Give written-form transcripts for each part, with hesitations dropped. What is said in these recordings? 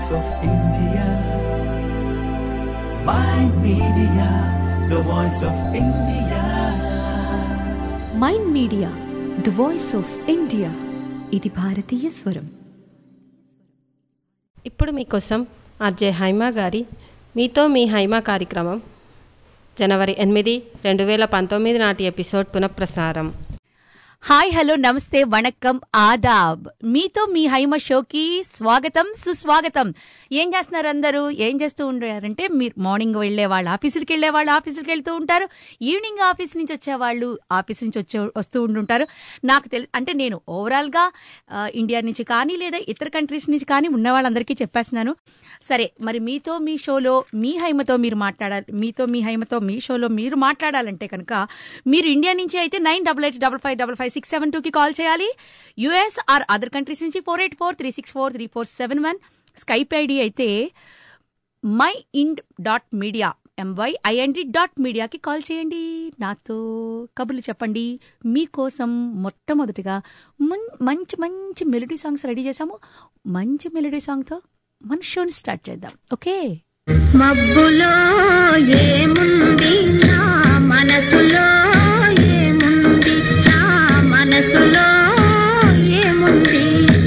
of India. Mind Media, the voice of India. Mind Media the voice of India. ఇది భారతీయ స్వరం. ఇప్పుడు మీకోసం ఆర్జే హైమా గారి మీతో మీ హైమా కార్యక్రమం జనవరి 8, 2019 నాటి ఎపిసోడ్ పునఃప్రసారం. హాయ్, హలో, నమస్తే, వణక్కం, ఆదాబ్. మీతో మీ హైమ షోకి స్వాగతం, సుస్వాగతం. ఏం చేస్తున్నారు అందరూ? ఏం చేస్తూ ఉంటారంటే, మీరు మార్నింగ్ వెళ్లే వాళ్ళు ఆఫీసులకి వెళ్లే వాళ్ళు ఆఫీసులకి వెళ్తూ ఉంటారు, ఈవినింగ్ ఆఫీస్ నుంచి వచ్చేవాళ్ళు ఆఫీస్ నుంచి వస్తూ ఉంటుంటారు. నాకు అంటే నేను ఓవరాల్ గా ఇండియా నుంచి కానీ లేదా ఇతర కంట్రీస్ నుంచి కానీ ఉన్న వాళ్ళందరికీ చెప్పేస్తున్నాను. సరే, మరి మీతో మీ షోలో మీ హైమతో మీరు మాట్లాడాలి. మీతో మీ హైమతో మీ షోలో మీరు మాట్లాడాలంటే కనుక మీరు ఇండియా నుంచి అయితే 9885555672కి కాల్ చేయాలి. యుఎస్ ఆర్ అదర్ కంట్రీస్ నుంచి 484364347 స్కైప్ ఐడి అయితే myInd.media MYIND.mediaకి కాల్ చేయండి. నాతో కబుర్లు చెప్పండి. మీకోసం మొట్టమొదటిగా మంచి మంచి మెలోడీ సాంగ్స్ రెడీ చేశాము. మంచి మెలోడీ సాంగ్తో మన షోని స్టార్ట్ చేద్దాం. ఓకే. మబ్బులో ఏముంది నా మనసులో, ఏముంది నా మనసులో, ఏముంది.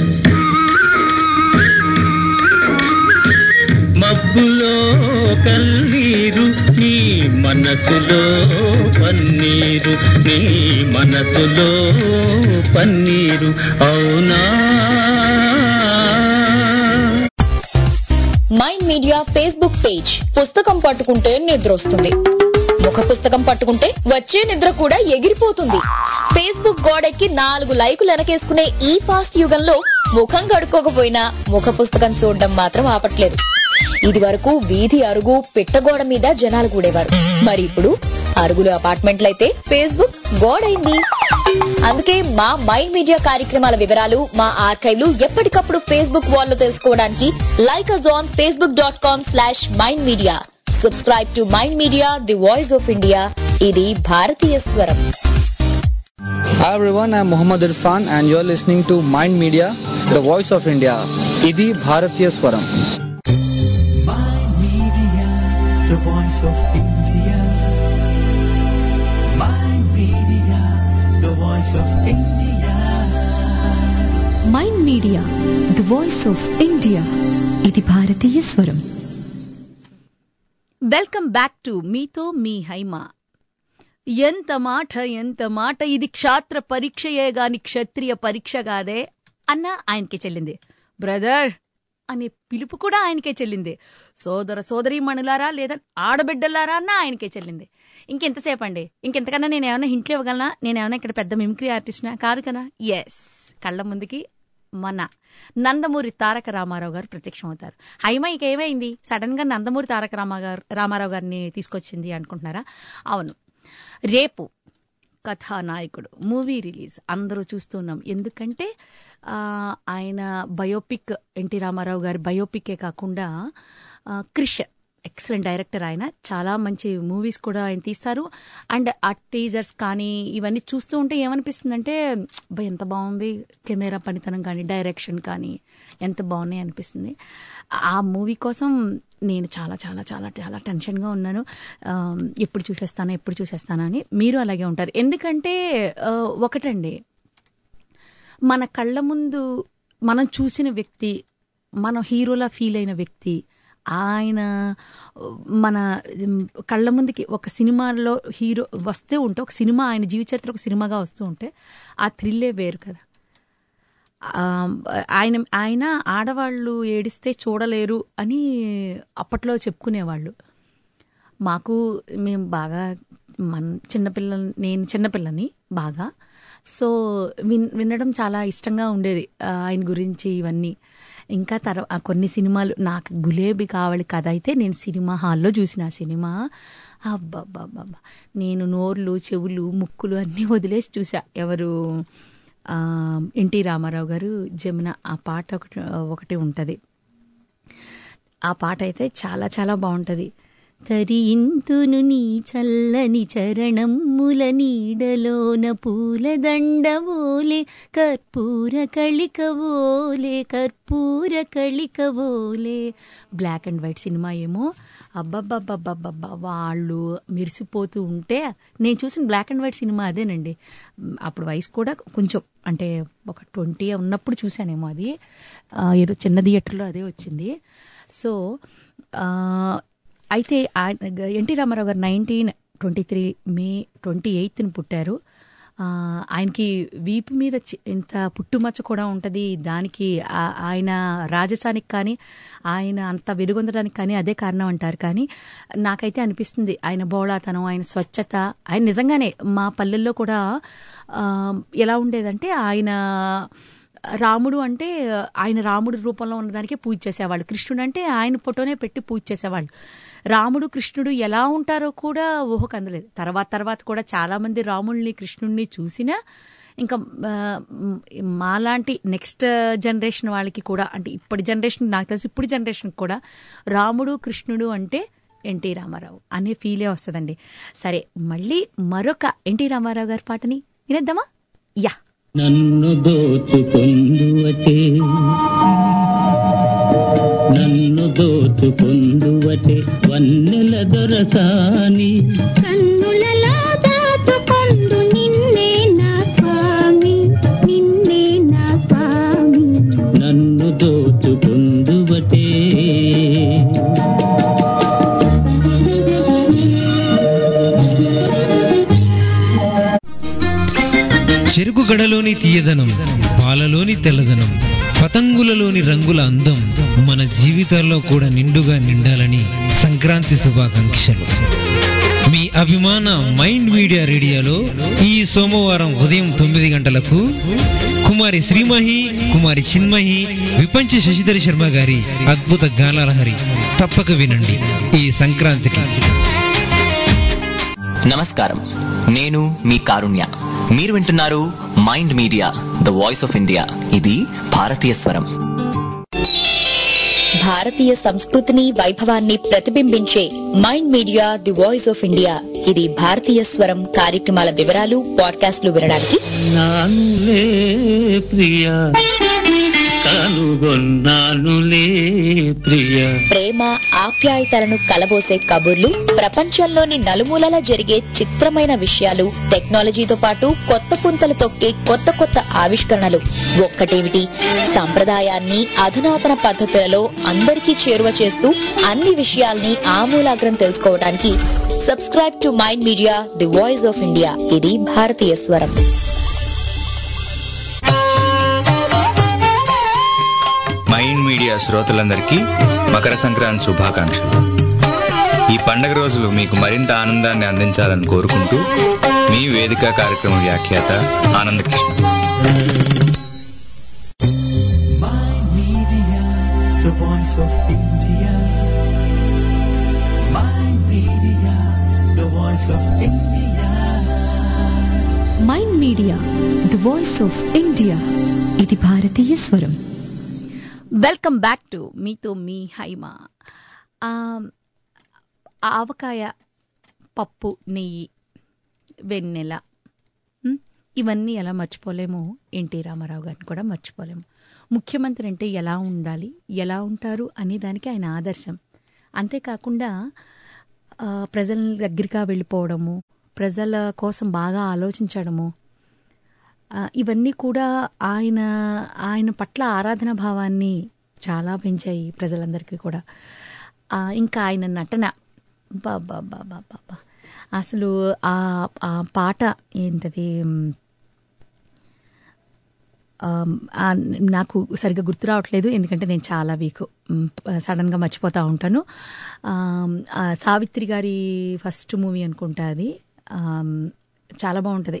మబ్బులో కన్నీరు నీ మనసులో పన్నీరు, నీ మనసులో పన్నీరు అవునా. Mind Media Facebook page. పుస్తకం పట్టుకుంటే నిద్ర వస్తుంది, ముఖ పుస్తకం పట్టుకుంటే వచ్చే నిద్ర కూడా ఎగిరిపోతుంది. ఫేస్బుక్ గోడెక్కి 4 లైకులు వెనకేసుకునే ఈ ఫాస్ట్ యుగంలో ముఖం కడుక్కోకపోయినా ముఖ పుస్తకం చూడడం మాత్రం ఆపట్లేదు. ఇది వరకు వీధి అరుగు పిట్టగోడ మీద జనాలు కూడేవారు. మరి ఇప్పుడు అరుగులు అపార్ట్మెంట్లయితే ఫేస్బుక్ గోడైంది. అందుకే మా మైండ్ మీడియా కార్యక్రమాల వివరాలు, మా ఆర్కైవ్లు ఎప్పటికప్పుడు ఫేస్బుక్ వాల్లో తెలుసుకోవడానికి like us on facebook.com/mindmedia. Subscribe to Mind Media, the voice of India. ఇది భారతీయ స్వరం. Hi everyone, I'm Muhammad Irfan and you're listening to Mind Media, the voice of India. ఇది భారతీయ స్వరం. Mind Media, the voice of India. Mind Media, the voice of India. Mind Media the voice of India. ఇది భారతీయ స్వరం. Welcome back to మీతో మీ హైమ. ఎంత మాట ఎంత మాట, ఇది క్షాత్ర పరీక్షయే గాని క్షత్రియ పరీక్ష కాదే అన్న ఆయనకే చెల్లింది. బ్రదర్ అనే పిలుపు కూడా ఆయనకే చెల్లింది. సోదర సోదరీమణులారా లేదా ఆడబిడ్డలారా అన్న ఆయనకే చెల్లింది. ఇంకెంతసేపు అండి? ఇంకెంతకన్నా నేనేమన్నా హింట్లు ఇవ్వగలనా? నేనేమన్నా ఇక్కడ పెద్ద మిమిక్రీ ఆర్టిస్ట్నా? కాదు కదా. ఎస్, కళ్ళ ముందుకి మన నందమూరి తారక రామారావు గారు ప్రత్యక్షం అవుతారు. హైమ ఇక ఏమైంది సడన్ గా నందమూరి తారక రామారావు గారిని తీసుకొచ్చింది అనుకుంటున్నారా? అవును, రేపు కథానాయకుడు మూవీ రిలీజ్ అందరూ చూస్తున్నాం. ఎందుకంటే ఆయన బయోపిక్, ఎన్టీ రామారావు గారి బయోపికే కాకుండా క్రిష్ ఎక్సలెంట్ డైరెక్టర్. ఆయన చాలా మంచి మూవీస్ కూడా ఆయన తీస్తారు. అండ్ ఆ టీజర్స్ కానీ ఇవన్నీ చూస్తూ ఉంటే ఏమనిపిస్తుందంటే ఎంత బాగుంది, కెమెరా పనితనం కానీ డైరెక్షన్ కానీ ఎంత బాగున్నాయి అనిపిస్తుంది. ఆ మూవీ కోసం నేను చాలా చాలా చాలా చాలా టెన్షన్గా ఉన్నాను. ఎప్పుడు చూసేస్తానా అని. మీరు అలాగే ఉంటారు. ఎందుకంటే ఒకటండి, మన కళ్ళ ముందు మనం చూసిన వ్యక్తి, మన హీరోలా ఫీల్ అయిన వ్యక్తి, ఆయన మన కళ్ళ ముందుకి ఒక సినిమాలో హీరో వస్తూ ఉంటే, ఒక సినిమా ఆయన జీవిత చరిత్ర ఒక సినిమాగా వస్తూ ఉంటే ఆ థ్రిల్లే వేరు కదా. ఆయన ఆడవాళ్ళు ఏడిస్తే చూడలేరు అని అప్పట్లో చెప్పుకునేవాళ్ళు. మేము బాగా నేను చిన్నపిల్లని బాగా, సో వినడం చాలా ఇష్టంగా ఉండేది ఆయన గురించి ఇవన్నీ. ఇంకా కొన్ని సినిమాలు, నాకు గులేబీ కావలి కథ అయితే నేను సినిమా హాల్లో చూసిన ఆ సినిమా. అబ్బాబ్బాబ్బా, నేను నోర్లు చెవులు ముక్కులు అన్నీ వదిలేసి చూసా. ఎవరు? ఎన్టీ రామారావు గారు, జమున. ఆ పాట ఒకటి ఉంటుంది. ఆ పాట అయితే చాలా చాలా బాగుంటుంది. తరింతును నీ చల్లని చరణమ్ముల నీడలోన పూలదండవోలే కర్పూర కళికవోలే. బ్లాక్ అండ్ వైట్ సినిమా ఏమో అబ్బబ్బబ్బబ్బబ్బబ్బా వాళ్ళు మెరిసిపోతూ ఉంటే, నేను చూసిన బ్లాక్ అండ్ వైట్ సినిమా అదేనండి. అప్పుడు వయసు కూడా కొంచెం అంటే ఒక 20 ఉన్నప్పుడు చూశానేమో అది. ఏదో చిన్న థియేటర్లో అదే వచ్చింది. సో అయితే ఎన్టీ రామారావు గారు 1923 మే 28న పుట్టారు. ఆయనకి వీపు మీద ఇంత పుట్టుమచ్చ కూడా ఉంటుంది. దానికి ఆయన రాజసానికి కానీ ఆయన అంత వెలుగొందడానికి కానీ అదే కారణం అంటారు. కానీ నాకైతే అనిపిస్తుంది ఆయన బోళాతనం, ఆయన స్వచ్ఛత, ఆయన నిజంగానే మా పల్లెల్లో కూడా ఎలా ఉండేదంటే ఆయన రాముడు అంటే ఆయన రాముడి రూపంలో ఉన్నదానికే పూజ చేసేవాళ్ళు. కృష్ణుడు అంటే ఆయన ఫోటోనే పెట్టి పూజ చేసేవాళ్ళు. రాముడు కృష్ణుడు ఎలా ఉంటారో కూడా ఊహకు అందలేదు. తర్వాత కూడా చాలామంది రాముడిని కృష్ణుడిని చూసినా ఇంకా మాలాంటి నెక్స్ట్ జనరేషన్ వాళ్ళకి కూడా, అంటే ఇప్పటి జనరేషన్, నాకు తెలిసి ఇప్పుడు జనరేషన్కి కూడా రాముడు కృష్ణుడు అంటే ఎన్టీ రామారావు అనే ఫీలే వస్తుందండి. సరే, మళ్ళీ మరొక ఎన్టీ రామారావు గారి పాటని వినేద్దామా? యా. నన్ను దోచుకొందువటే వన్నెల దొరసాని, కన్నులలో దాచుకొందు నిన్నే నా స్వామి, నన్ను దోచుకొందువటే. చెరుకు గడలోని తీయదనం, పాలలోని తెల్లదనం, పతంగులలోని రంగుల అందం మన జీవితాల్లో కూడా నిండుగా నిండాలని సంక్రాంతి శుభాకాంక్షలు. మీ అభిమాన మైండ్ మీడియా రేడియోలో ఈ సోమవారం ఉదయం 9 గంటలకు కుమారి శ్రీమహి, కుమారి చిన్మహి, విపంచి శశిధర్ శర్మ గారి అద్భుత గానలహరి తప్పక వినండి ఈ సంక్రాంతికి. నమస్కారం, నేను మీ కారుణ్య. మీరు వింటున్నారు Mind Media, the voice of India. ఇది భారతీయ స్వరం. భారతీయ సంస్కృతిని, వైభవాన్ని ప్రతిబింబించే Mind Media, the voice of India. ఇది భారతీయ స్వరం కార్యక్రమాల వివరాలు, పాడ్కాస్ట్లు వినడానికి నానులే ప్రియా, కనుగొన్నానులే ప్రియా. ప్రేమ ఆప్యాయతలను కలబోసే కబుర్లు, ప్రపంచంలోని నలుమూలలా జరిగే చిత్రమైన విషయాలు, టెక్నాలజీతో పాటు కొత్త పుంతలు తొక్కే కొత్త ఆవిష్కరణలు. ఒక్కటేమిటి, సంప్రదాయాన్ని అధునాతన పద్ధతులలో అందరికీ చేరువ చేస్తూ అన్ని విషయాల్ని ఆమూలాగ్రం తెలుసుకోవడానికి subscribe to Mind Media, the voice of India. ఇది భారతీయ స్వరం. మైండ్ మీడియా శ్రోతలందరికీ మకర సంక్రాంతి శుభాకాంక్షలు. ఈ పండగ రోజులు మీకు మరింత ఆనందాన్ని అందించాలని కోరుకుంటూ మీ వేదిక కార్యక్రమ వ్యాఖ్యాత Anandakrishna. Mind Media, the voice of India. Mind Media, the voice of India. Mind Media, the voice of India. ఇది భారతీయ స్వరం. వెల్కమ్ బ్యాక్ టు మీతో మీ హైమ. ఆవకాయ, పప్పు, నెయ్యి, వెన్నెల, ఇవన్నీ ఎలా మర్చిపోలేము, ఎన్టీ రామారావు గారిని కూడా మర్చిపోలేము. ముఖ్యమంత్రి అంటే ఎలా ఉండాలి, ఎలా ఉంటారు అనే దానికి ఆయన ఆదర్శం. అంతేకాకుండా ప్రజల దగ్గరగా వెళ్ళిపోవడము, ప్రజల కోసం బాగా ఆలోచించడము, ఇవన్నీ కూడా ఆయన పట్ల ఆరాధన భావాన్ని చాలా పెంచాయి ప్రజలందరికీ కూడా. ఇంకా ఆయన నటన, బాబా అసలు ఆ పాట ఏంటది, నాకు సరిగ్గా గుర్తు రావట్లేదు, ఎందుకంటే నేను చాలా వీక్, సడన్గా మర్చిపోతూ ఉంటాను. సావిత్రి గారి ఫస్ట్ మూవీ అనుకుంటా అది, చాలా బాగుంటుంది.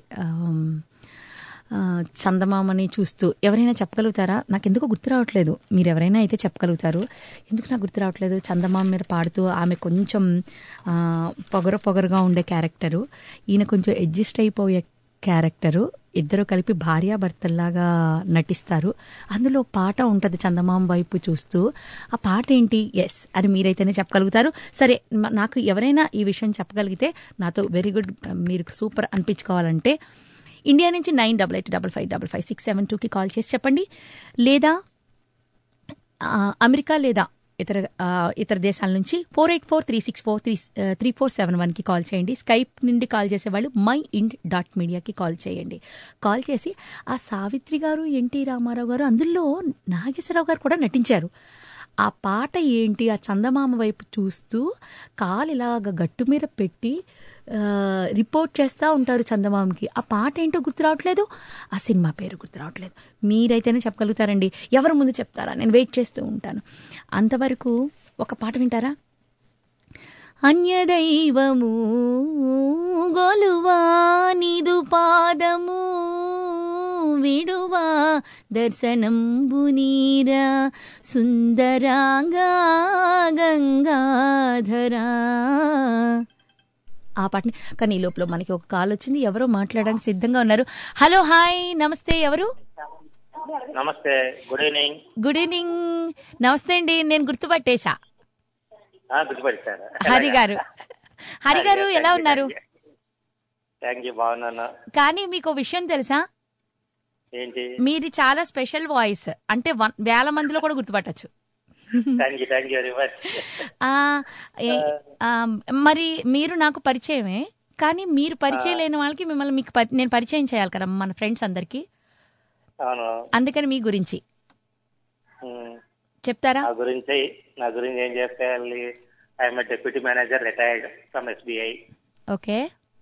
చందమామని చూస్తూ, ఎవరైనా చెప్పగలుగుతారా? నాకు ఎందుకో గుర్తు రావట్లేదు, మీరు ఎవరైనా అయితే చెప్పగలుగుతారు. ఎందుకు నాకు గుర్తు రావట్లేదు? చందమామ మీద పాడుతూ, ఆమె కొంచెం పొగరుగా ఉండే క్యారెక్టరు, ఈయన కొంచెం అడ్జస్ట్ అయిపోయే క్యారెక్టరు. ఇద్దరు కలిపి భార్యాభర్తల్లాగా నటిస్తారు. అందులో పాట ఉంటుంది చందమామ వైపు చూస్తూ. ఆ పాట ఏంటి ఎస్ అని మీరైతేనే చెప్పగలుగుతారు. సరే, నాకు ఎవరైనా ఈ విషయం చెప్పగలిగితే నాతో వెరీ గుడ్, మీరు సూపర్ అనిపించుకోవాలంటే ఇండియా నుంచి 9885555672కి కాల్ చేసి చెప్పండి. లేదా అమెరికా లేదా ఇతర దేశాల నుంచి 4843643471కి కాల్ చేయండి. స్కైప్ నుండి కాల్ చేసేవాళ్ళు myint.mediaకి కాల్ చేయండి. కాల్ చేసి ఆ సావిత్రి గారు, ఎన్టీ రామారావు గారు, అందులో నాగేశ్వరరావు గారు కూడా నటించారు. ఆ పాట ఏంటి, ఆ చందమామ వైపు చూస్తూ కాలు ఇలాగ గట్టు మీద పెట్టి రిపోర్ట్ చేస్తూ ఉంటారు చందమామకి. ఆ పాట ఏంటో గుర్తు రావట్లేదు, ఆ సినిమా పేరు గుర్తు రావట్లేదు. మీరైతేనే చెప్పగలుగుతారండి. ఎవరు ముందు చెప్తారా, నేను వెయిట్ చేస్తూ ఉంటాను. అంతవరకు ఒక పాట వింటారా? అన్యదైవము గొలువా నిదు పాదము విడువా దర్శనంబు నీరా సుందరాంగా గంగాధరా. ఆ పాటని. కానీ ఈ లోపల మనకి ఒక కాల్ వచ్చింది. ఎవరో మాట్లాడడానికి సిద్ధంగా ఉన్నారు. హలో, హాయ్, నమస్తే. ఎవరు? నమస్తే, గుడ్ ఈవినింగ్. Good evening. నమస్తే అండి, నేను గుర్తుపట్టేశా. గుర్తుపట్టారు హరి గారు. హరి గారు ఎలా ఉన్నారు? థ్యాంక్ యూ, బాగున్నాను. కానీ మీకు విషయం తెలుసా? ఏంటి? మీది చాలా స్పెషల్ వాయిస్. అంటే వేల మందిలో కూడా గుర్తుపట్టచ్చు. మరి మీరు నాకు పరిచయమే, కానీ మీరు పరిచయం లేని వాళ్ళకి మిమ్మల్ని నేను పరిచయం చేయాలి కదా మన ఫ్రెండ్స్ అందరికి. అందుకని మీ గురించి చెప్తారా? నా గురించి ఏం చేస్తాయి? I'm deputy manager, retired from SBI. Okay,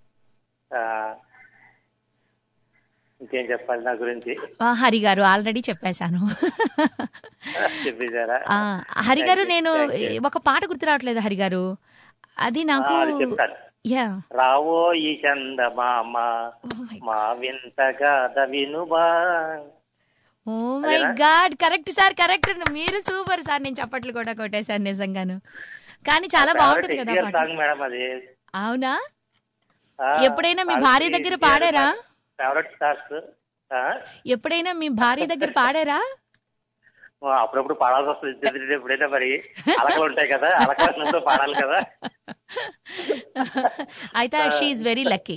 ఇంకేం చెప్పాలి నా గురించి? హరి గారు ఆల్రెడీ చెప్పేశాను. చెప్పేశారా? హరి గారు, నేను ఒక పాట గుర్తు రావట్లేదు హరి గారు, అది నాకు. రావో ఈ చందమామ మా వింతగా వినుబా. Oh my God, correct sir, correct. మీరు సూపర్ సార్. నేను చప్పట్లు కూడా కొట్టేశాను నిజంగాను. కానీ చాలా బాగుంటుంది కదా పాట. అవునా? ఎప్పుడైనా మీ భార్య దగ్గర పాడారా? ఎప్పుడైనా మీ భార్య దగ్గర పాడారా? అప్పుడప్పుడు పాడాల్సి వస్తుంది. ఎప్పుడైనా మరి అలకలు ఉంటాయి కదా, అలకలతో పాడాలి కదా. అయితే షీఈస్ వెరీ లక్కీ.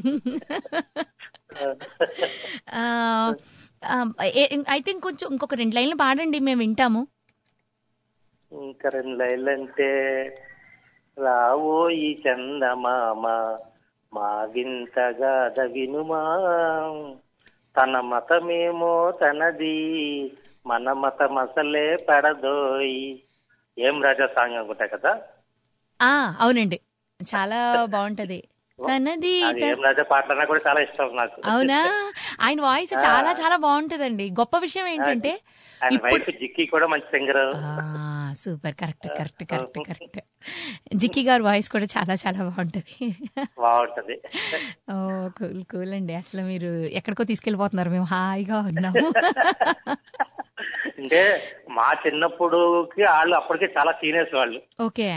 అయితే ఇంకొక 2 లైన్లు పాడండి, మేము వింటాము. ఇంకా 2 లైన్లు అంటే, రావో ఈ చందమామ మా వింతగా వినుమా, తన మతమేమో తనది మన మతం అసలే పడదోయి. ఏం రాజా సాంగ్ అనుకుంటా కదా. అవునండి, చాలా బాగుంటది. తనది ఏం రాజా పాటలన్నా కూడా చాలా ఇష్టం నాకు. అవునా? ఆయన వాయిస్ చాలా చాలా బాగుంటదండి. గొప్ప విషయం ఏంటంటే జిక్కి కూడా మంచి singer. Super, correct correct correct correct. Jikki గారు వాయిస్ కూడా చాలా చాలా బాగుంటది. ఓ కూల్ కూల్ అండి. అసలు మీరు ఎక్కడికో తీసుకెళ్లిపోతున్నారు, మేము హాయిగా ఉన్నాము. అంటే మా చిన్నప్పుడుకి వాళ్ళు అప్పటికే చాలా సీనియర్స్ వాళ్ళు. ఓకే.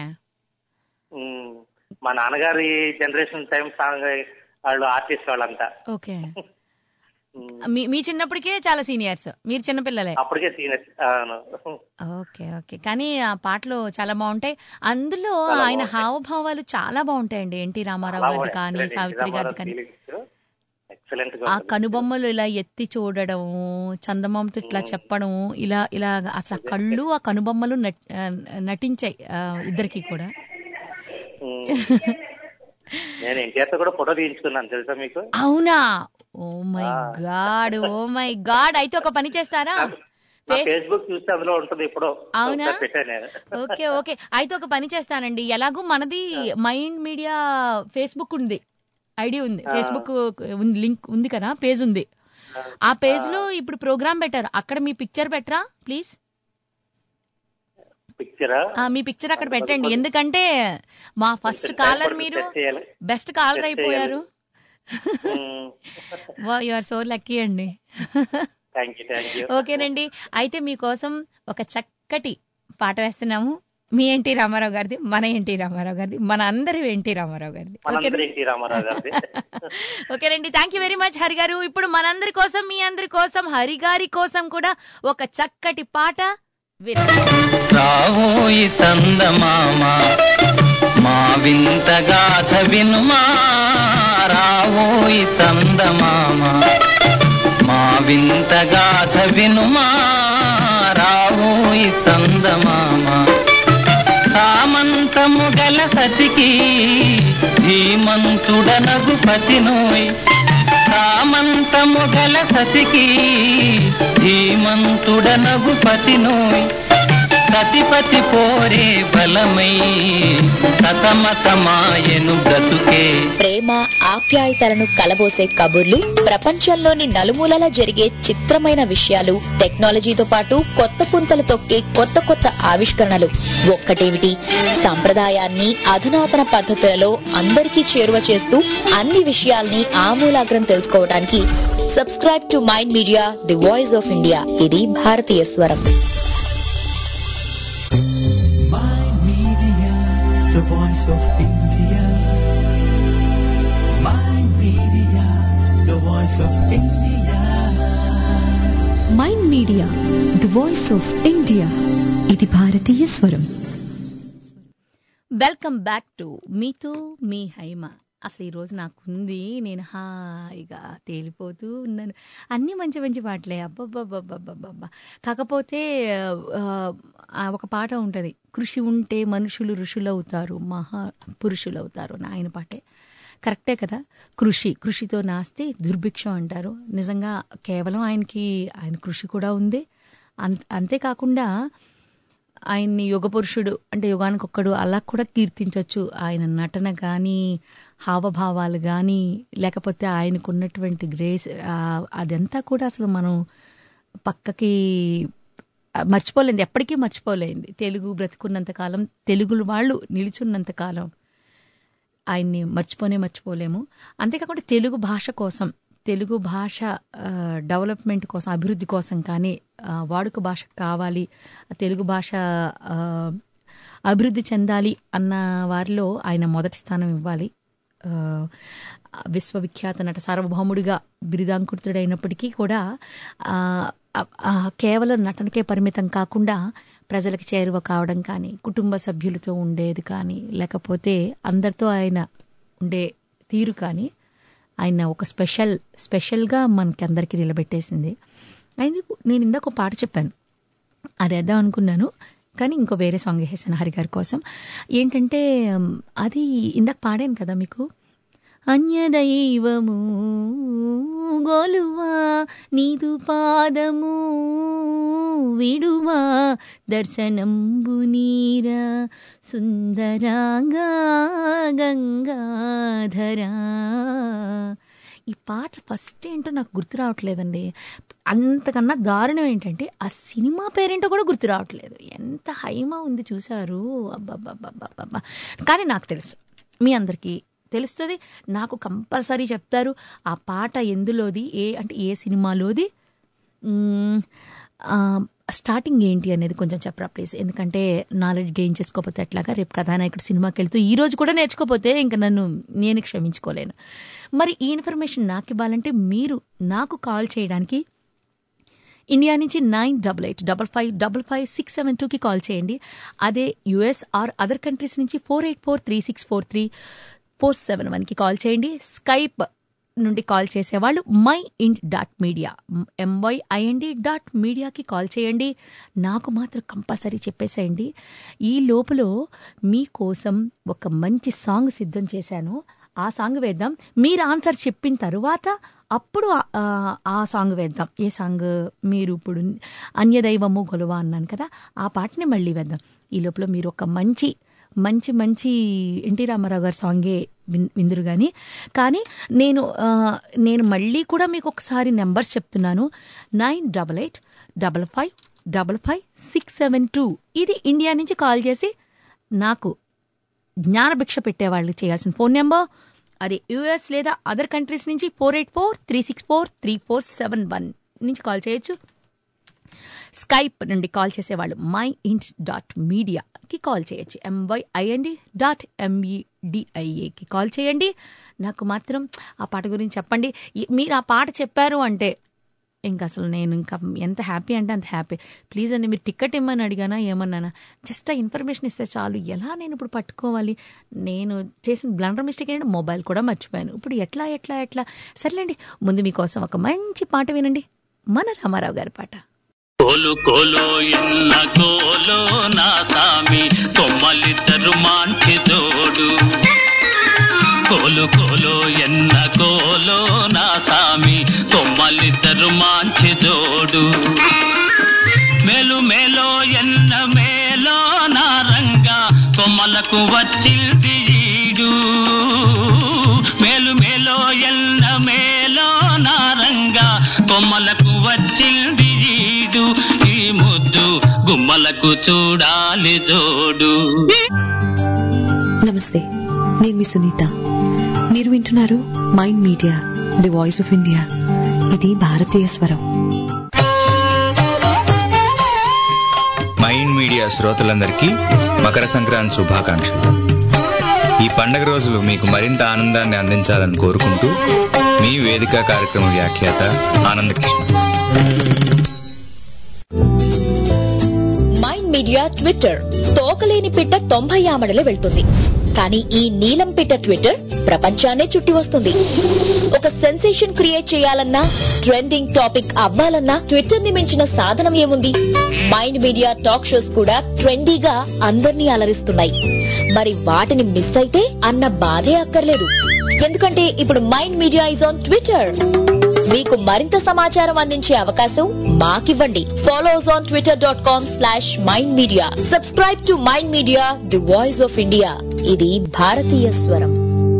మా నాన్నగారి జనరేషన్ టైం సాంగ్ వాళ్ళు ఆర్టిస్ట్ వాళ్ళంతా. ఓకే. మీ చిన్నప్పటికే చాలా సీనియర్స్, మీరు చిన్నపిల్లలే అప్పటికే సీనియర్స్. Okay okay. కానీ ఆ పాటలు చాలా బాగుంటాయి. అందులో ఆయన హావభావాలు చాలా బాగుంటాయండి. ఎన్టీ రామారావు గారిది కానీ, సావిత్రి గారిది కానీ. ఆ కనుబొమ్మలు ఇలా ఎత్తి చూడడం, చందమామతో ఇట్లా చెప్పడం, ఇలా ఇలా అసలు కళ్ళు ఆ కనుబొమ్మలు నటించాయి ఇద్దరికి కూడా. నేను ఎన్టీఆర్ కూడా ఫోటో తీయించుకున్నాను, తెలుసా మీకు? అవునా? Oh my God, oh my God. అయితే ఒక పని చేస్తారా? ఫేస్బుక్ చూస్తే అందులో ఉంటుంది ఇప్పుడు. అవునా? Okay okay. అయితే ఒక పని చేస్తానండి. ఎలాగో మనది మైండ్ మీడియా ఫేస్బుక్ ఉంది, ఐడి ఉంది, ఫేస్బుక్ లింక్ ఉంది కదా, పేజ్ ఉంది. ఆ పేజ్ లో ఇప్పుడు ప్రోగ్రామ్ పెట్టారు, అక్కడ మీ పిక్చర్ పెట్టరా ప్లీజ్. మీ పిక్చర్ అక్కడ పెట్టండి, ఎందుకంటే మా ఫస్ట్ కాలర్ మీరు, బెస్ట్ కాలర్ అయిపోయారు. యు ఆర్ సో లక్కీ అండి. ఓకేనండి. అయితే మీకోసం ఒక చక్కటి పాట వేస్తున్నాము, మీ ఎన్టీ రామారావు గారిది, మన ఎన్టీ రామారావు గారిది, మన అందరి ఎన్టీ రామారావు గారిది. ఓకేనండి, thank you very much Hari గారు. ఇప్పుడు మనందరి కోసం, మీ అందరి కోసం, హరి గారి కోసం కూడా ఒక చక్కటి పాట రావోయి చందమామ మా వింత గాథ వినుమా, రావోయి చందమామ మా వింత గాథ వినుమా, రావోయి చందమామ. సామంతము గల సతికి ధీమంతుడనగు పతినోయ్, సామంతము గల సతికి ధీమంతుడనగు పతినోయ్, సతిపతి పోరే బలమై సతమతమాయను బ్రతుకే. ప్రేమ ఆప్యాయతలను కలబోసే కబుర్లు, ప్రపంచంలోని నలుమూలలా జరిగే చిత్రమైన విషయాలు, టెక్నాలజీతో పాటు కొత్త పుంతలు తొక్కే కొత్త కొత్త ఆవిష్కరణలు. ఒక్కటేమిటి, సంప్రదాయాన్ని అధునాతన పద్ధతులలో అందరికీ చేరువ చేస్తూ అన్ని విషయాల్ని ఆమూలాగ్రం తెలుసుకోవడానికి subscribe to Mind Media, the voice of India. ఇది భారతీయ స్వరం. The voice of India. Mind Media, the voice of India. Mind Media, the voice of India. ఇది భారతీయ స్వరం. వెల్కమ్ బ్యాక్ టు మీతో మీ హైమ. అసలు ఈరోజు నాకుంది, నేను హాయిగా తేలిపోతూ ఉన్నాను. అన్నీ మంచి మంచి పాటలే, అబ్బబ్బబ్బబ్బబ్బబ్బా. కాకపోతే ఒక పాట ఉంటుంది, కృషి ఉంటే మనుషులు ఋషులవుతారు, మహాపురుషులవుతారు. ఆయన పాటే కరెక్టే కదా. కృషితో నాస్తి దుర్భిక్షం అంటారు. నిజంగా కేవలం ఆయన కృషి కూడా ఉంది. అంతేకాకుండా ఆయన్ని యుగపురుషుడు అంటే యుగానికి ఒక్కడు అలా కూడా కీర్తించవచ్చు. ఆయన నటన కానీ, హావభావాలు కానీ, లేకపోతే ఆయనకున్నటువంటి గ్రేస్, అదంతా కూడా అసలు మనం పక్కకి మర్చిపోలేదు, ఎప్పటికీ మర్చిపోలేదు. తెలుగు బ్రతుకున్నంతకాలం, తెలుగు వాళ్ళు నిలుచున్నంతకాలం ఆయన్ని మర్చిపోలేము. అంతేకాకుండా తెలుగు భాష కోసం, తెలుగు భాష డెవలప్మెంట్ కోసం, అభివృద్ధి కోసం కానీ, వాడుక భాష కావాలి, తెలుగు భాష అభివృద్ధి చెందాలి అన్న వారిలో ఆయన మొదటి స్థానం ఇవ్వాలి. విశ్వవిఖ్యాత నట సార్వభౌముడిగా బిరుదాంకుతుడైనప్పటికీ కూడా కేవలం నటనకే పరిమితం కాకుండా ప్రజలకు చేరువ కావడం కానీ, కుటుంబ సభ్యులతో ఉండేది కానీ, లేకపోతే అందరితో ఆయన ఉండే తీరు కానీ, ఆయన ఒక స్పెషల్గా మనకి అందరికీ నిలబెట్టేసింది. నేను ఇందాక ఒక పాట చెప్పాను, అది వేద్దాం అనుకున్నాను, కానీ ఇంకో వేరే సాంగ్ వేసాను హరి గారి కోసం. ఏంటంటే అది ఇందాక పాడాను కదా మీకు, అన్యదైవము గోలువా నీదు పాదము విడువా దర్శనంబు నీరా సుందరాంగా గంగాధరా. ఈ పాట ఫస్ట్ ఏంటో నాకు గుర్తు రావట్లేదండి. అంతకన్నా దారుణం ఏంటంటే ఆ సినిమా పేరేంటో కూడా గుర్తు రావట్లేదు. ఎంత హైమా ఉంది చూసారు, అబ్బబ్బబ్బబ్బబ్బా. కానీ నాకు తెలుసు, మీ అందరికీ తెలుస్తుంది, నాకు కంపల్సరీ చెప్తారు ఆ పాట ఎందులోది, ఏ సినిమాలోది, స్టార్టింగ్ ఏంటి అనేది కొంచెం చెప్పరా ప్లీజ్. ఎందుకంటే నాలెడ్జ్ గెయిన్ చేసుకోకపోతే ఎట్లాగా, రేపు కథానాయకుడు సినిమాకి వెళ్తూ ఈరోజు కూడా నేర్చుకోకపోతే ఇంకా నేను క్షమించుకోలేను. మరి ఈ ఇన్ఫర్మేషన్ నాకు ఇవ్వాలంటే మీరు నాకు కాల్ చేయడానికి ఇండియా నుంచి 9885555672కి కాల్ చేయండి. అదే యుఎస్ ఆర్ అదర్ కంట్రీస్ నుంచి 4843643471కి కాల్ చేయండి. స్కైప్ నుండి కాల్ చేసేవాళ్ళు myint.media myint.mediaకి కాల్ చేయండి. నాకు మాత్రం కంపల్సరీ చెప్పేసేయండి. ఈ లోపల మీకోసం ఒక మంచి సాంగ్ సిద్ధం చేశాను, ఆ సాంగ్ వేద్దాం. మీరు ఆన్సర్ చెప్పిన తరువాత అప్పుడు ఆ సాంగ్ వేద్దాం. ఏ సాంగ్? మీరు ఇప్పుడు అన్యదైవము గొలవ అన్నాను కదా, ఆ పాటని మళ్ళీ వేద్దాం. ఈ లోపల మీరు ఒక మంచి మంచి మంచి ఎన్టీ రామారావు గారి సాంగే విందురు. కానీ నేను మళ్ళీ కూడా మీకు ఒకసారి నెంబర్స్ చెప్తున్నాను. 9885555672. ఇది ఇండియా నుంచి కాల్ చేసి నాకు జ్ఞానభిక్ష పెట్టేవాళ్ళు చేయాల్సిన ఫోన్ నెంబర్. అది యూఎస్ లేదా అదర్ కంట్రీస్ నుంచి 4843643471 నుంచి కాల్ చేయొచ్చు. స్కైప్ నుండి కాల్ చేసేవాళ్ళు myint.mediaకి కాల్ చేయొచ్చు. MYIND.MEDIAకి కాల్ చేయండి. నాకు మాత్రం ఆ పాట గురించి చెప్పండి. మీరు ఆ పాట చెప్పారు అంటే ఇంకా అసలు నేను ఇంకా ఎంత హ్యాపీ అంటే అంత హ్యాపీ. ప్లీజ్ అండి, మీరు టికెట్ ఇమ్మని అడిగానా ఏమన్నానా, జస్ట్ ఆ ఇన్ఫర్మేషన్ ఇస్తే చాలు. ఎలా నేను ఇప్పుడు పట్టుకోవాలి? నేను చేసిన బ్లండర్ మిస్టేక్ ఏంటంటే మొబైల్ కూడా మర్చిపోయాను. ఇప్పుడు ఎట్లా ఎట్లా ఎట్లా సర్లేండి, ముందు మీకోసం ఒక మంచి పాట వినండి, మన రామారావు గారి పాట. కోలు కోలో ఎన్న కోలో నా సామి కొమ్మలిద్దరు మాంటి తోడు. కోలు కోలో ఎన్న కోలో నా సామి కొమ్మలిద్దరు మాంచి జోడు. మేలు మేలో ఎన్న మేలో నా రంగా కొమ్మలకు వచ్చింది ఈడు. మేలు మేలో ఎన్న మేలో నా రంగా కొమ్మలకు వచ్చింది ఈడు. ఈ ముద్దు గుమ్మలకు చూడాలి జోడు. నమస్తే, నేను మీ సునీత. మీరు వింటున్నారు Mind Media, the voice of India. ఇది భారతీయ స్వరం. మైండ్ మీడియా శ్రోతలందరికీ మకర సంక్రాంతి శుభాకాంక్షలు. ఈ పండగ రోజులు మీకు మరింత ఆనందాన్ని అందించాలని కోరుకుంటూ మీ వేదిక కార్యక్రమ వ్యాఖ్యాత ఆనందకృష్ణ. మైండ్ మీడియా ట్విట్టర్, తోకలేని పిట్ట 90 ఆమడలే వెళ్తుంది. కానీ ఈ నీలం పిట్ట ట్విట్టర్ ప్రపంచాన్నే చుట్టి వస్తుంది. ఒక సెన్సేషన్ క్రియేట్ చేయాలన్నా, ట్రెండింగ్ టాపిక్ అవ్వాలన్నా ట్విట్టర్ ని మించిన సాధనం ఏముంది? మైండ్ మీడియా టాక్ షోస్ కూడా ట్రెండీగా అందర్నీ అలరిస్తున్నాయి. మరి వాటిని మిస్ అయితే అన్న బాధే అక్కర్లేదు. ఎందుకంటే ఇప్పుడు Mind Media is on Twitter. మీకు మరింత సమాచారం అందించే అవకాశం మాకివ్వండి. Follow us on twitter.com/mindmedia. Subscribe to Mind Media, the voice of India. ఇది భారతీయ స్వరం.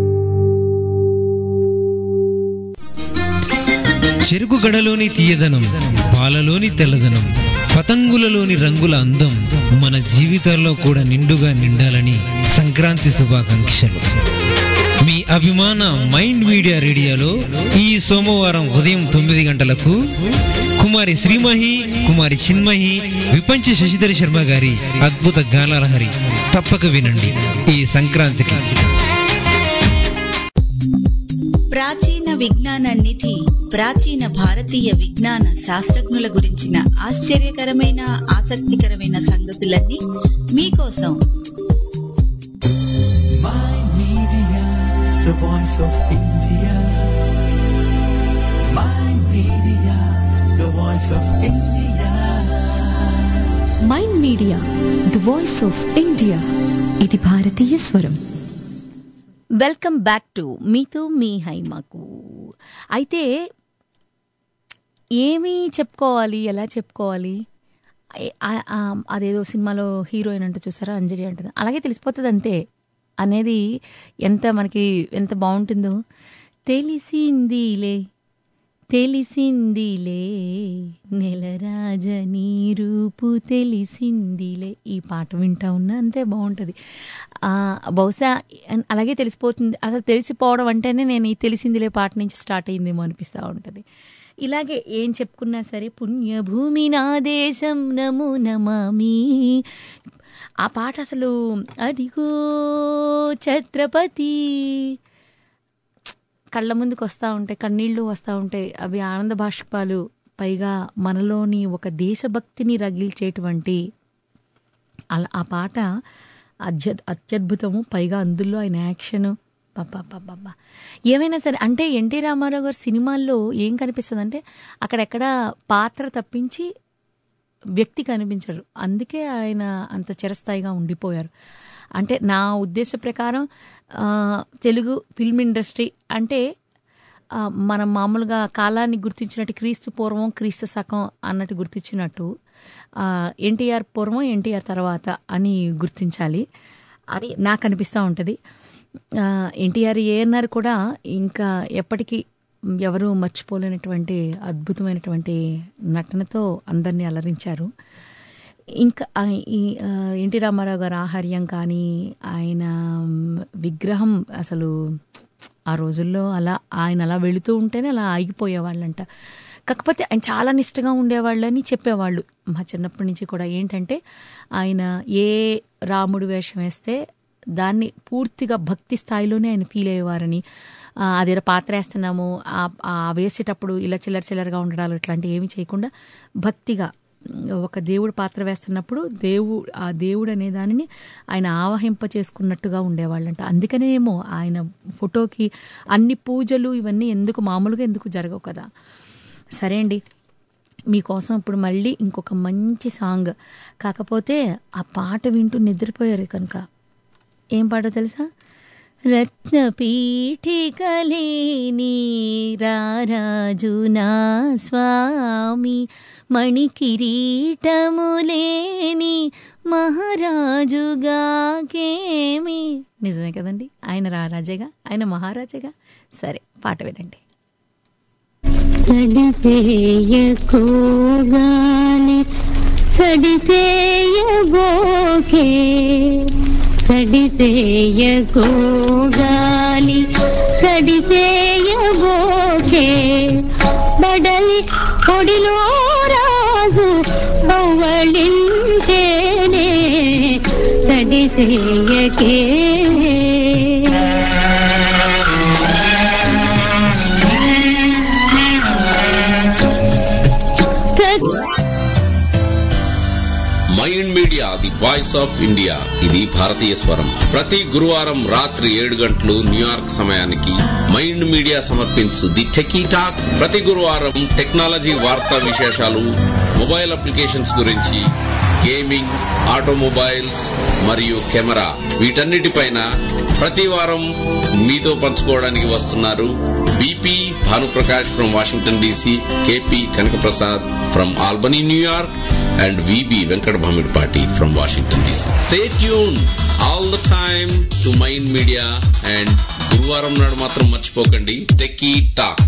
చెరుకు గడలోని తీయదనం, పాలలోని తెల్లదనం, పతంగులలోని రంగుల అందం మన జీవితాల్లో కూడా నిండుగా నిండాలని సంక్రాంతి శుభాకాంక్షలు. మీ అభిమాన మైండ్ మీడియా రేడియోలో ఈ సోమవారం ఉదయం 9 గంటలకు కుమారి శ్రీమహి, కుమారి చిన్మహి, విపంచి శశిధర్ శర్మ గారి అద్భుత గానాలహరి తప్పక వినండి ఈ సంక్రాంతికి. ప్రాచీన విజ్ఞాన నిధి, ప్రాచీన భారతీయ విజ్ఞాన శాస్త్రజ్ఞుల గురించిన ఆశ్చర్యకరమైన ఆసక్తికరమైన సంగతులన్నీ మీకోసం. The voice of India. Mind Media, the voice of India. Mind Media, the voice of India. ఇది భారతీయ స్వరం. వెల్కమ్ బ్యాక్ టు మీతో మీ హైమాకు. అయితే ఏమి చెప్పుకోవాలి, ఎలా చెప్పుకోవాలి, అదేదో సినిమాలో హీరోయిన్ అంటే చూసారా, అంజలి అంటుంది, అలాగే తెలిసిపోతుంది అంతే అనేది ఎంత మనకి ఎంత బాగుంటుందో. తెలిసిందిలే తెలిసిందిలే నెలరాజ నీ రూపు తెలిసిందిలే, ఈ పాట వింటా ఉన్నా అంతే బాగుంటుంది. బహుశా అలాగే తెలిసిపోతుంది. అసలు తెలిసిపోవడం అంటేనే నేను ఈ తెలిసిందిలే పాట నుంచి స్టార్ట్ అయిందేమో అనిపిస్తూ ఉంటుంది. ఇలాగే ఏం చెప్పుకున్నా సరే, పుణ్యభూమి నా దేశం నమో నమామి, ఆ పాట అసలు అదిగో ఛత్రపతి కళ్ళ ముందుకు వస్తూ ఉంటాయి, కన్నీళ్లు వస్తూ ఉంటాయి. అవి ఆనంద బాష్పాలు. పైగా మనలోని ఒక దేశభక్తిని రగిల్చేటువంటి ఆ పాట అత్యద్భుతము. పైగా అందులో ఆయన యాక్షను బాబా ఏమైనా సరే. అంటే ఎన్టీ రామారావు గారి సినిమాల్లో ఏం కనిపిస్తుంది అంటే అక్కడెక్కడ పాత్ర తప్పించి వ్యక్తి కనిపించరు. అందుకే ఆయన అంత చిరస్థాయిగా ఉండిపోయారు. అంటే నా ఉద్దేశ ప్రకారం తెలుగు ఫిల్మ్ ఇండస్ట్రీ అంటే మనం మామూలుగా కాలాన్ని గుర్తించినట్టు క్రీస్తు పూర్వం క్రీస్తు శకం అన్నట్టు గుర్తించినట్టు ఎన్టీఆర్ పూర్వం ఎన్టీఆర్ తర్వాత అని గుర్తించాలి అని నాకు అనిపిస్తూ ఉంటుంది. ఎన్టీఆర్ ఏఎన్ఆర్ కూడా ఇంకా ఎప్పటికీ ఎవరూ మర్చిపోలేనటువంటి అద్భుతమైనటువంటి నటనతో అందరినీ అలరించారు. ఇంకా ఈ ఎన్టీ రామారావు గారు ఆహార్యం కానీ ఆయన విగ్రహం అసలు ఆ రోజుల్లో అలా ఆయన అలా వెళుతూ ఉంటేనే అలా ఆగిపోయేవాళ్ళంట. కాకపోతే ఆయన చాలా నిష్టగా ఉండేవాళ్ళని చెప్పేవాళ్ళు మా చిన్నప్పటి నుంచి కూడా. ఏంటంటే ఆయన ఏ రాముడు వేషం వేస్తే దాన్ని పూర్తిగా భక్తి స్థాయిలోనే ఆయన ఫీల్ అయ్యేవారని, అదేదో పాత్ర వేస్తున్నాము వేసేటప్పుడు ఇలా చిల్లరగా ఉండడాలు ఇట్లాంటివి ఏమీ చేయకుండా భక్తిగా ఒక దేవుడు పాత్ర వేస్తున్నప్పుడు ఆ దేవుడు అనే దానిని ఆయన ఆవహింప చేసుకున్నట్టుగా ఉండేవాళ్ళంట. అందుకనేమో ఆయన ఫోటోకి అన్ని పూజలు ఇవన్నీ మామూలుగా ఎందుకు జరగవు కదా. సరే అండి, మీకోసం ఇప్పుడు మళ్ళీ ఇంకొక మంచి సాంగ్. కాకపోతే ఆ పాట వింటూ నిద్రపోయారు కనుక ఏం పాటో తెలుసా? రత్నపీఠికలేని రారాజు నా స్వామి, మణికిరీటములేని మహారాజుగాకేమి. నిజమే కదండి, ఆయన రారాజేగా, ఆయన మహారాజేగా. సరే పాట వినండి. సడిసేయగోగాలి సడిసేయబోకే బడలి పొడిలో రాజు పవ్వళించేనే సడిసేయకే. Mind Media the voice of India, ఇది భారతీయ స్వరం. ప్రతి గురువారం రాత్రి 7 గంటలు న్యూయార్క్ సమయానికి మైండ్ మీడియా సమర్పించు ది టెకీ టాక్. ప్రతి గురువారం టెక్నాలజీ వార్తా విశేషాలు, మొబైల్ అప్లికేషన్స్ గురించి, గేమింగ్, ఆటోమొబైల్స్ మరియు కెమెరా, వీటన్నిటిపైన ప్రతి వారం మీతో పంచుకోవడానికి వస్తున్నారు BP Bhanuprakash from Washington DC, KP Kanakaprasad from Albany New York, and VB Venkat Bhamidpati from Washington DC. Stay tuned all the time to Mind Media, and గురువారం నాడు మాత్రం మర్చిపోకండి టెకీ టాక్.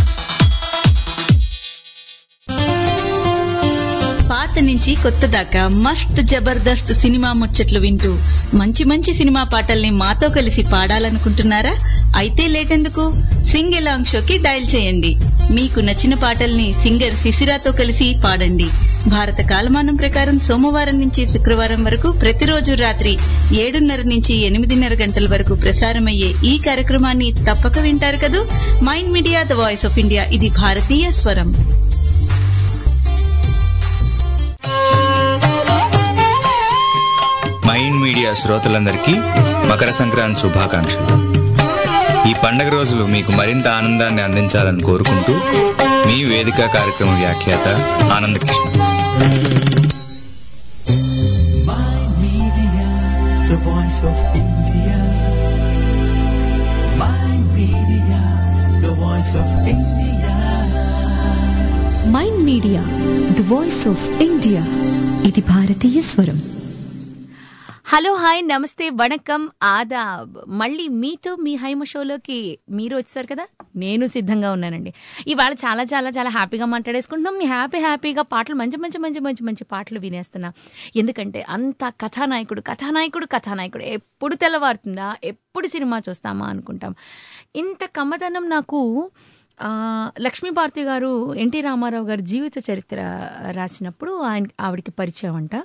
పాత నుంచి కొత్త దాకా మస్త్ జబర్దస్త్ సినిమా ముచ్చట్లు వింటూ మంచి మంచి సినిమా పాటల్ని మాతో కలిసి పాడాలనుకుంటున్నారా? అయితే లేటెందుకు, సింగ్ ఎలాంగ్ షోకి డయల్ చేయండి. మీకు నచ్చిన పాటల్ని సింగర్ శిశిరాతో కలిసి పాడండి. భారత కాలమానం ప్రకారం సోమవారం నుంచి శుక్రవారం వరకు ప్రతిరోజు రాత్రి 7:30 నుంచి 8:30 గంటల వరకు ప్రసారమయ్యే ఈ కార్యక్రమాన్ని తప్పక వింటారు కదూ. Mind Media the voice of India, ఇది భారతీయ స్వరం. మైండ్ మీడియా శ్రోతలందరికీ మకర సంక్రాంతి శుభాకాంక్షలు. ఈ పండగ రోజులు మీకు మరింత ఆనందాన్ని అందించాలని కోరుకుంటూ మీ వేదిక కార్యక్రమ వ్యాఖ్యాత Anandakrishna. Mind Media, the voice of India. Mind Media, the voice of India. Mind Media the voice of India, ఇది భారతీయ స్వరం. హలో, హాయ్, నమస్తే, వణకం, ఆదాబ్. మళ్ళీ మీతో మీ హైమ షోలోకి మీరు వచ్చారు కదా, నేను సిద్ధంగా ఉన్నానండి. ఇవాళ చాలా చాలా చాలా హ్యాపీగా మాట్లాడేసుకుంటున్నాం. మీ హ్యాపీగా పాటలు మంచి మంచి మంచి మంచి మంచి పాటలు వినేస్తున్నా. ఎందుకంటే అంత కథానాయకుడు ఎప్పుడు తెల్లవారుతుందా, ఎప్పుడు సినిమా చూస్తామా అనుకుంటాం. ఇంత కమ్మదనం నాకు లక్ష్మీభారతి గారు ఎన్టీ రామారావు గారి జీవిత చరిత్ర రాసినప్పుడు ఆవిడకి పరిచయం అంట.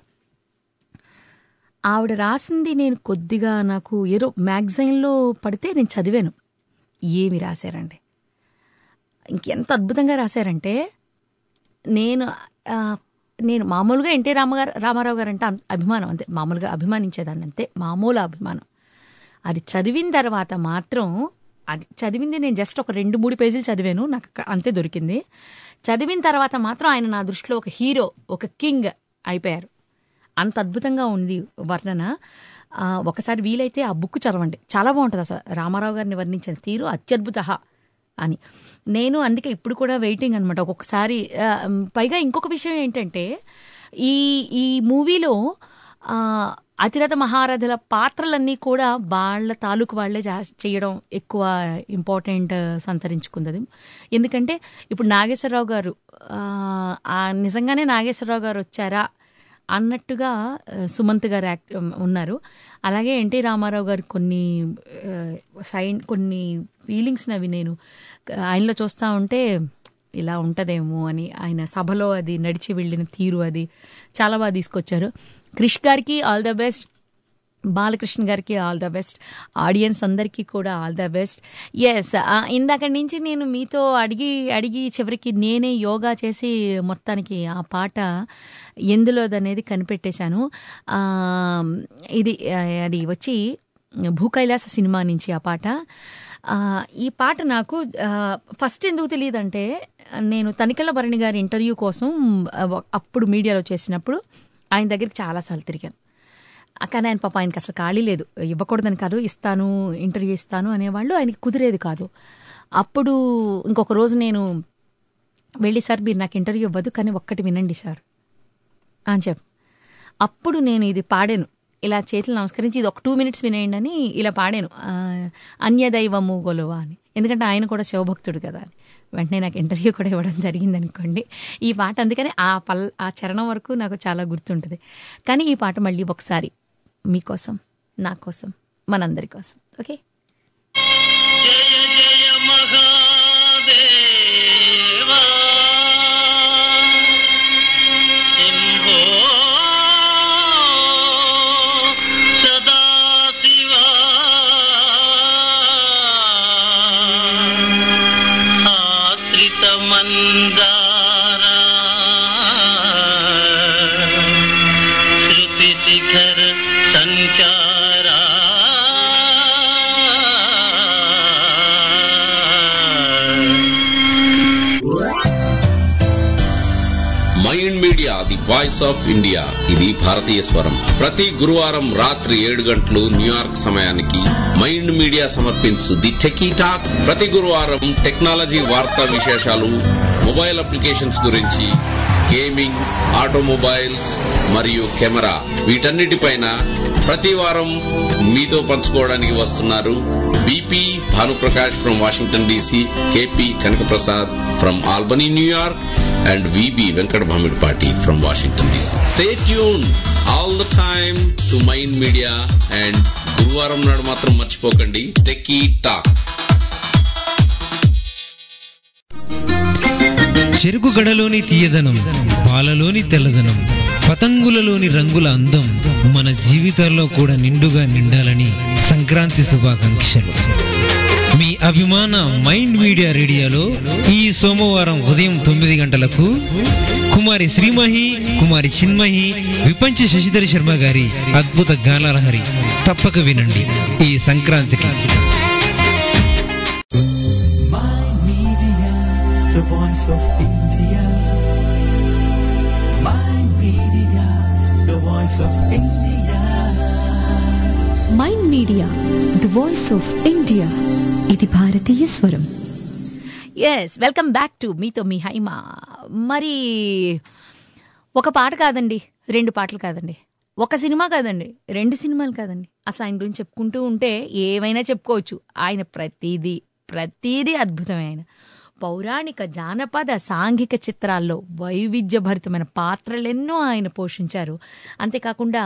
ఆవిడ రాసింది నేను కొద్దిగా నాకు ఏదో మ్యాగజైన్లో పడితే నేను చదివాను. ఏమి రాశారండి, ఇంకెంత అద్భుతంగా రాశారంటే, నేను మామూలుగా ఎన్టీ రామారావు గారు అంటే అభిమానం, అంతే, మామూలుగా అభిమానించేదాన్ని, అంతే, మామూలు అభిమానం. అది చదివిన తర్వాత మాత్రం, అది చదివింది నేను జస్ట్ ఒక 2-3 పేజీలు చదివాను, నాకు అంతే దొరికింది. చదివిన తర్వాత మాత్రం ఆయన నా దృష్టిలో ఒక హీరో, ఒక కింగ్ అయిపోయారు. అంత అద్భుతంగా ఉంది వర్ణన. ఒకసారి వీలైతే ఆ బుక్ చదవండి, చాలా బాగుంటుంది. అసలు రామారావు గారిని వర్ణించిన తీరు అత్యద్భుత అని. నేను అందుకే ఇప్పుడు కూడా వెయిటింగ్ అనమాట ఒక్కొక్కసారి. పైగా ఇంకొక విషయం ఏంటంటే, ఈ మూవీలో అతిరథ మహారథుల పాత్రలన్నీ కూడా వాళ్ళ తాలూకు వాళ్లే చేయడం ఎక్కువ ఇంపార్టెంట్ సంతరించుకుంది. ఎందుకంటే ఇప్పుడు నాగేశ్వరరావు గారు నిజంగానే నాగేశ్వరరావు గారు వచ్చారా అన్నట్టుగా సుమంత్ గారు ఉన్నారు. అలాగే ఎన్టీ రామారావు గారు కొన్ని ఫీలింగ్స్ని అవి నేను ఆయనలో చూస్తూ ఉంటే ఇలా ఉంటుందేమో అని ఆయన సభలో అది నడిచి వెళ్ళిన తీరు అది చాలా బాగా తీసుకొచ్చారు. క్రిష్ గారికి ఆల్ ద బెస్ట్, బాలకృష్ణ గారికి ఆల్ ద బెస్ట్, ఆడియన్స్ అందరికీ కూడా ఆల్ ద బెస్ట్. ఎస్, ఇందాక నుంచి నేను మీతో అడిగి చివరికి నేనే యోగా చేసి మొత్తానికి ఆ పాట ఎందులోదనేది కనిపెట్టేశాను. ఇది అది వచ్చి భూకైలాస సినిమా నుంచి ఆ పాట. ఈ పాట నాకు ఫస్ట్ ఎందుకు తెలియదంటే, నేను తనికెళ్ళ భరణి గారి ఇంటర్వ్యూ కోసం అప్పుడు మీడియాలో చేసినప్పుడు ఆయన దగ్గరికి చాలాసార్లు తిరిగాను. కానీ ఆయన పాప ఆయనకి అసలు ఖాళీ లేదు, ఇవ్వకూడదని కాదు, ఇస్తాను ఇంటర్వ్యూ ఇస్తాను అనేవాళ్ళు, ఆయనకి కుదిరేది కాదు. అప్పుడు ఇంకొక రోజు నేను వెళ్ళి, సార్ మీరు నాకు ఇంటర్వ్యూ ఇవ్వదు కానీ ఒక్కటి వినండి సార్ అని చెప్పి అప్పుడు నేను ఇది పాడాను, ఇలా చేతులు నమస్కరించి ఇది ఒక 2 minutes వినేయండి అని ఇలా పాడాను, అన్యదైవము గొలువ అని. ఎందుకంటే ఆయన కూడా శివభక్తుడు కదా అని. వెంటనే నాకు ఇంటర్వ్యూ కూడా ఇవ్వడం జరిగింది అనుకోండి ఈ పాట. అందుకని ఆ చరణం వరకు నాకు చాలా గుర్తుంటుంది. కానీ ఈ పాట మళ్ళీ ఒకసారి మీకోసం, నా కోసం, మనందరి కోసం. Okay, the voice of India, ఇది భారతీయ స్వరం. ప్రతి గురువారం రాత్రి 7 గంటలు న్యూయార్క్ సమయానికి మైండ్ మీడియా సమర్పించు ది టెకీ టాక్. ప్రతి గురువారం టెక్నాలజీ వార్తా విశేషాలు, మొబైల్ అప్లికేషన్స్ గురించి, గేమింగ్, ఆటోమొబైల్స్ మరియు కెమెరా, వీటన్నిటిపైన ప్రతి వారం మీతో పంచుకోవడానికి వస్తున్నారు BP Bhanuprakash from Washington DC, KP Kanakaprasad from Albany New York, and VB Venkat Bhamidpati from Washington DC. Stay tuned all the time to Mind Media, and గురువారం నాడు మాత్రం మర్చిపోకండి టెకీ టాక్. చెరుకు గడలోని తీయదనం, పాలలోని తెల్లదనం, పతంగులలోని రంగుల అందం మన జీవితాల్లో కూడా నిండుగా నిండాలని సంక్రాంతి శుభాకాంక్షలు. మీ అభిమాన మైండ్ మీడియా రేడియోలో ఈ సోమవారం ఉదయం 9 గంటలకు కుమారి శ్రీమహి, కుమారి చిన్మహి, విపంచ శశిధర్ శర్మ గారి అద్భుత గానలహరి తప్పక వినండి ఈ సంక్రాంతికి. The voice of India. Mind Media, the voice of India. Mind Media, the voice of India, ఇది భారతీయ స్వరం. ఎస్, వెల్కమ్ బ్యాక్ టు మీతో మీ హైమా. మరి ఒక పాట కాదండి, 2 పాటలు కాదండి, ఒక సినిమా కాదండి, 2 సినిమాలు కాదండి, అసలు ఆయన గురించి చెప్పుకుంటూ ఉంటే ఏమైనా చెప్పుకోవచ్చు. ఆయన ప్రతిదీ అద్భుతమే. ఆయన పౌరాణిక, జానపద, సాంఘిక చిత్రాల్లో వైవిధ్యభరితమైన పాత్రలెన్నో ఆయన పోషించారు. అంతేకాకుండా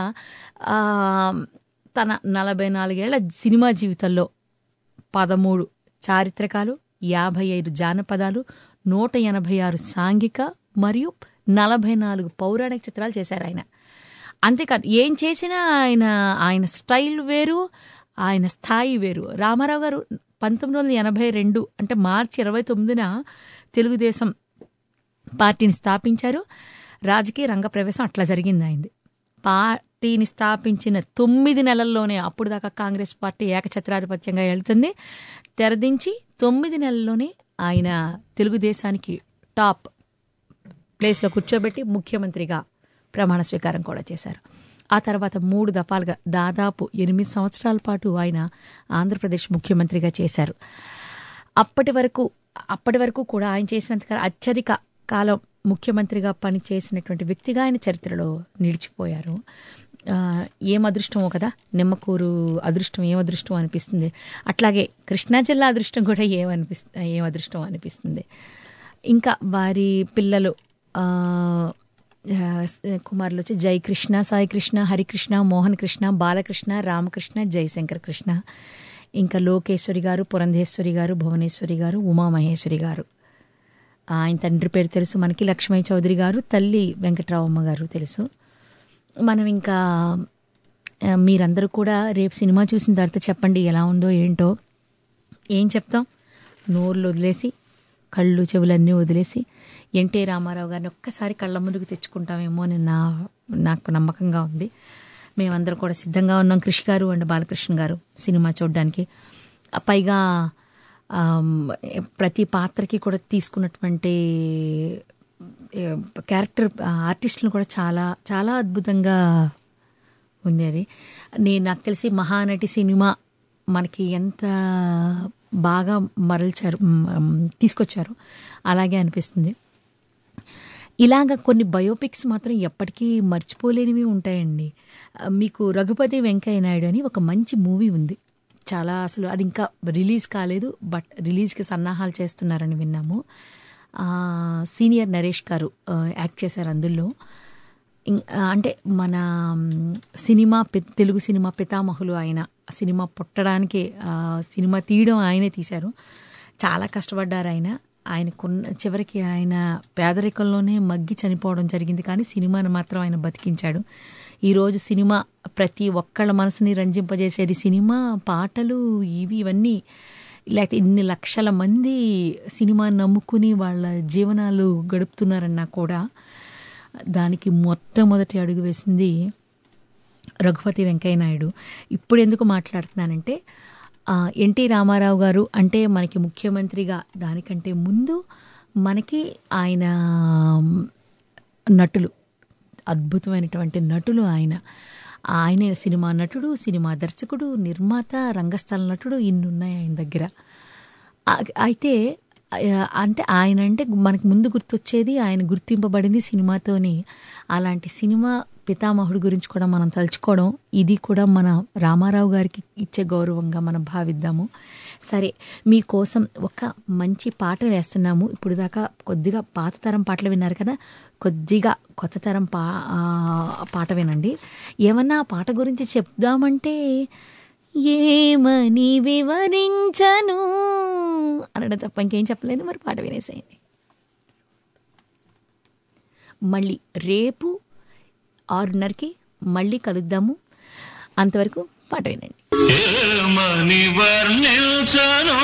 తన 44 ఏళ్ల సినిమా జీవితంలో 13 చారిత్రకాలు, 55 జానపదాలు, 186 సాంఘిక మరియు 44 పౌరాణిక చిత్రాలు చేశారు ఆయన. అంతేకాదు, ఏం చేసినా ఆయన స్టైల్ వేరు, ఆయన స్థాయి వేరు. రామారావు గారు 1982 అంటే మార్చి 29న తెలుగుదేశం పార్టీని స్థాపించారు. రాజకీయ రంగ ప్రవేశం అట్లా జరిగింది ఆయనది. పార్టీని స్థాపించిన 9 నెలల్లోనే, అప్పుడు దాకా కాంగ్రెస్ పార్టీ ఏకఛత్రాధిపత్యంగా వెళ్తుంది, తెరదించి 9 నెలల్లోనే ఆయన తెలుగుదేశానికి టాప్ ప్లేస్లో కూర్చోబెట్టి ముఖ్యమంత్రిగా ప్రమాణ స్వీకారం కూడా చేశారు. ఆ తర్వాత 3 దఫాలుగా దాదాపు 8 సంవత్సరాల పాటు ఆయన ఆంధ్రప్రదేశ్ ముఖ్యమంత్రిగా చేశారు. అప్పటి వరకు కూడా ఆయన చేసినంత అత్యధిక కాలం ముఖ్యమంత్రిగా పనిచేసినటువంటి వ్యక్తిగా ఆయన చరిత్రలో నిలిచిపోయారు. ఏం అదృష్టమో కదా, నిమ్మకూరు అదృష్టం ఏం అదృష్టం అనిపిస్తుంది. అట్లాగే కృష్ణా జిల్లా అదృష్టం కూడా ఏం అదృష్టం అనిపిస్తుంది. ఇంకా వారి పిల్లలు కుమారులు వచ్చి జయకృష్ణ, సాయికృష్ణ, హరికృష్ణ, మోహన్ కృష్ణ, బాలకృష్ణ, రామకృష్ణ, జయశంకర్ కృష్ణ, ఇంకా లోకేశ్వరి గారు, పురంధేశ్వరి గారు, భువనేశ్వరి గారు, ఉమామహేశ్వరి గారు. ఆయన తండ్రి పేరు తెలుసు మనకి, లక్ష్మయ్య చౌదరి గారు, తల్లి వెంకట్రావమ్మ గారు తెలుసు. మనం ఇంకా మీరందరూ కూడా రేపు సినిమా చూసిన తర్వాత చెప్పండి ఎలా ఉందో ఏంటో. ఏం చెప్తాం, నోర్లు వదిలేసి కళ్ళు చెవులన్నీ వదిలేసి ఎన్టీ రామారావు గారిని ఒక్కసారి కళ్ళ ముందుకు తెచ్చుకుంటామేమో అని నాకు నమ్మకంగా ఉంది. మేమందరం కూడా సిద్ధంగా ఉన్నాం, కృషి గారు అండ్ బాలకృష్ణ గారు సినిమా చూడడానికి. పైగా ప్రతి పాత్రకి కూడా తీసుకున్నటువంటి క్యారెక్టర్ ఆర్టిస్టులు కూడా చాలా చాలా అద్భుతంగా ఉంది. అది నాకు తెలిసి మహానటి సినిమా మనకి ఎంత బాగా తీసుకొచ్చారు అలాగే అనిపిస్తుంది. ఇలాగ కొన్ని బయోపిక్స్ మాత్రం ఎప్పటికీ మర్చిపోలేనివి ఉంటాయండి. మీకు రఘుపతి వెంకయ్య నాయుడు అని ఒక మంచి మూవీ ఉంది, చాలా అసలు అది ఇంకా రిలీజ్ కాలేదు, బట్ రిలీజ్కి సన్నాహాలు చేస్తున్నారని విన్నాము. సీనియర్ నరేష్ గారు యాక్ట్ చేశారు అందులో. అంటే మన తెలుగు సినిమా పితామహులు ఆయన. సినిమా పుట్టడానికి సినిమా తీయడం ఆయనే తీశారు. చాలా కష్టపడ్డారు ఆయన. చివరికి ఆయన పేదరికంలోనే మగ్గి చనిపోవడం జరిగింది, కానీ సినిమాను మాత్రం ఆయన బతికించాడు. ఈరోజు సినిమా ప్రతి ఒక్కళ్ళ మనసుని రంజింపజేసేది సినిమా. పాటలు ఇవన్నీ, లేకపోతే ఇన్ని లక్షల మంది సినిమాని నమ్ముకుని వాళ్ళ జీవనాలు గడుపుతున్నారన్నా కూడా దానికి మొట్టమొదటి అడుగు వేసింది రఘుపతి వెంకయ్య నాయుడు. ఇప్పుడు ఎందుకు మాట్లాడుతున్నానంటే, ఎన్టీ రామారావు గారు అంటే మనకి ముఖ్యమంత్రిగా దానికంటే ముందు మనకి ఆయన నటులు, అద్భుతమైనటువంటి నటులు ఆయన సినిమా నటుడు, సినిమా దర్శకుడు, నిర్మాత, రంగస్థల నటుడు, ఇన్ని ఉన్నాయి ఆయన దగ్గర. అయితే అంటే ఆయన అంటే మనకు ముందు గుర్తొచ్చేది, ఆయన గుర్తింపబడింది సినిమాతోని. అలాంటి సినిమా పితామహుడి గురించి కూడా మనం తలుచుకోవడం, ఇది కూడా మన రామారావు గారికి ఇచ్చే గౌరవంగా మనం భావిద్దాము. సరే, మీకోసం ఒక మంచి పాట వేస్తున్నాము. ఇప్పుడు దాకా కొద్దిగా పాత తరం పాటలు విన్నారు కదా, కొద్దిగా కొత్త తరం పాట వినండి. ఏమన్నా ఆ పాట గురించి చెప్దామంటే ఏమని వివరించను అనడం తప్ప ఇంకేం చెప్పలేదు. మరి పాట వినేసేయండి. మళ్ళీ రేపు 6:30కి మళ్ళీ కలుద్దాము. అంతవరకు పాట వినండి. ఏమని వర్ణించను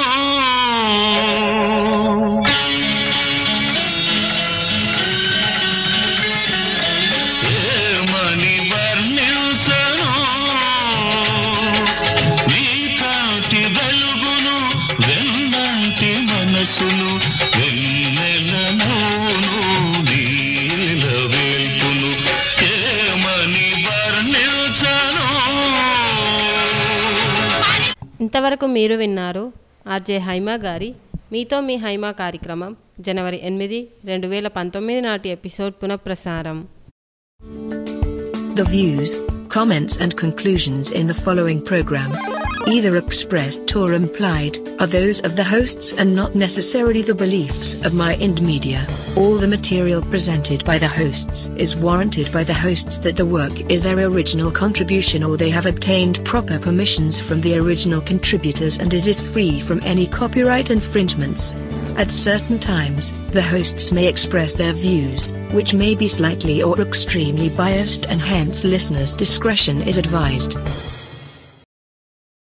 ఏమని వర్ణించను నీ కాటి వెలుగును, వెన్నంటి మనసును, వెన్నెలను నీల వేల్పును. ఏమని వర్ణించను. ఇంతవరకు మీరు విన్నారు ఆర్జే హైమా గారి మీతో మీ హైమా కార్యక్రమం జనవరి 8, 2019 నాటి ఎపిసోడ్ పునఃప్రసారం. The views, comments and conclusions in the following program, either expressed or implied, are those of the hosts and not necessarily the beliefs of Mind Media. All the material presented by the hosts is warranted by the hosts that the work is their original contribution or they have obtained proper permissions from the original contributors and it is free from any copyright infringements. At certain times, the hosts may express their views, which may be slightly or extremely biased and hence listeners' discretion is advised.